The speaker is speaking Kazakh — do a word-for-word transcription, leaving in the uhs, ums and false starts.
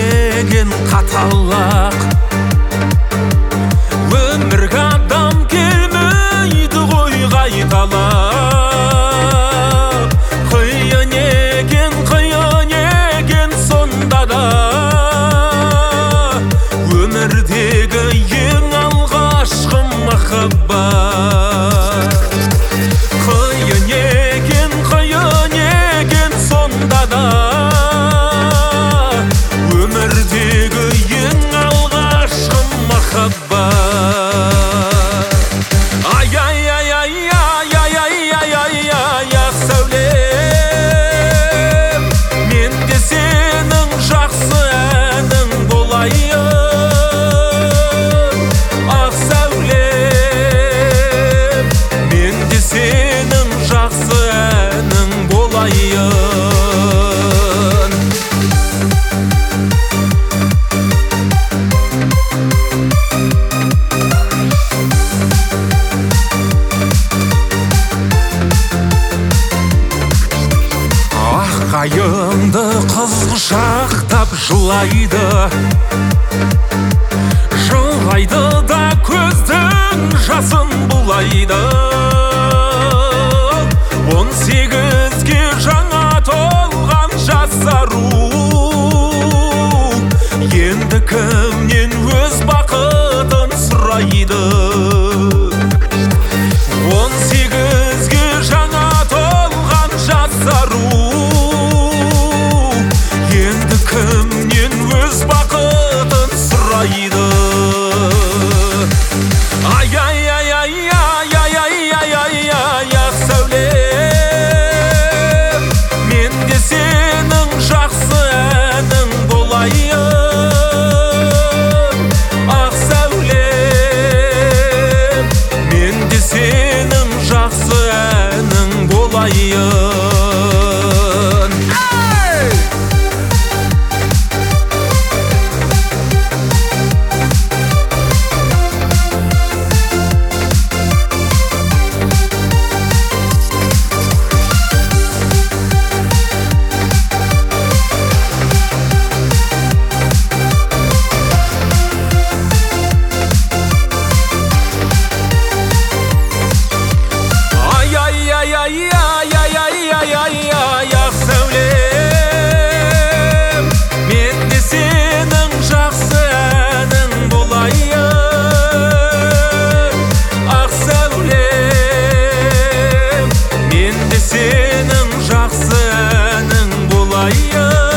деген қаталақ. Өмірге адам келмейді ғой қайталап. Қиын екен, қиын екен сонда да, өмірдегі ең алғашқы махаббат. Қиын екен, қиын екен сонда да, өмірдегі ең алғашқы махаббат. Ай, ай, ай, ай, ай, ай, ай, ай, ай, ай, ақ сәулем, мен де сенің жақсы әнің болайын. Ақ сәулем, мен де сенің жақсы әнің болайын. Қайыңды қыз құшақтап жылайды, жылайды да көздің жасын булайды. Он сегізге жаңа толған жас ару, енді кімнен өз бақытын сұрайды. Он сегізге жаңа толған жас ару, кімнен өз бақытын сұрайды. Ай, ай, ай, ай, ай, ай, ай, ай, ай, ай, ақ сәулем, мен де сенің жақсы әнің болайын. Ақ сәулем, мен де сенің жақсы әнің болайын. Ақ сәулем, мен де сенің жақсы әнің болайын. Ақ сәулем, мен де сенің жақсы әнің болайын.